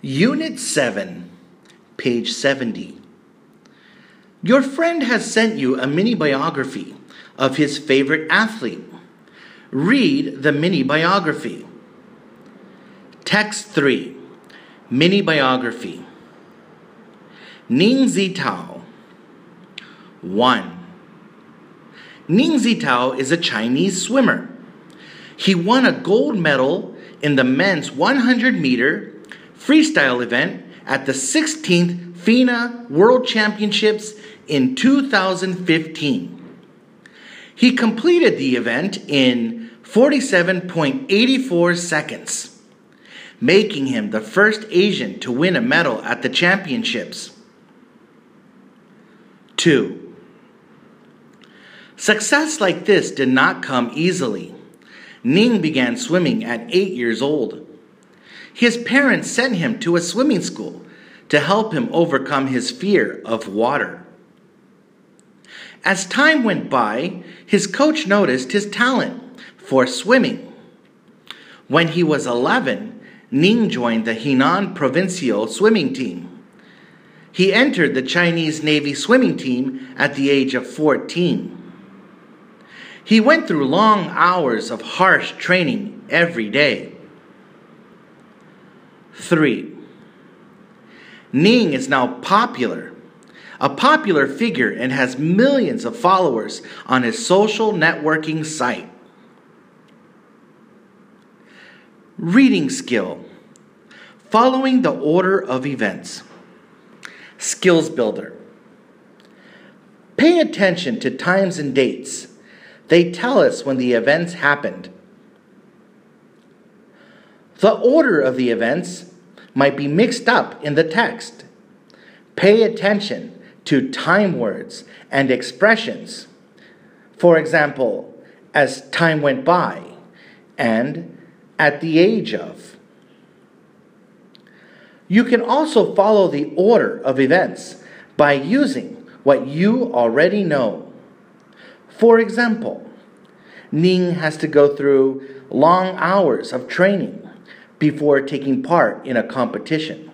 Unit 7, page 70. Your friend has sent you a mini biography of his favorite athlete. Read the mini biography. Text 3, mini biography. Ning Zitao. 1. Ning Zitao is a Chinese swimmer. He won a gold medal in the men's 100-meter freestyle event at the 16th FINA World Championships in 2015. He completed the event in 47.84 seconds, making him the first Asian to win a medal at the championships. 2. Success like this did not come easily. Ning began swimming at 8 years old. His parents sent him to a swimming school to help him overcome his fear of water. As time went by, his coach noticed his talent for swimming. When he was 11, Ning joined the Henan Provincial swimming team. He entered the Chinese Navy swimming team at the age of 14. He went through long hours of harsh training every day. 3. Ning is now a popular figure, and has millions of followers on his social networking site. Reading skill. Following the order of events. Skills builder. Pay attention to times and dates. They tell us when the events happened. The order of the events might be mixed up in the text. Pay attention to time words and expressions. For example, as time went by and at the age of. You can also follow the order of events by using what you already know. For example, Ning has to go through long hours of training before taking part in a competition.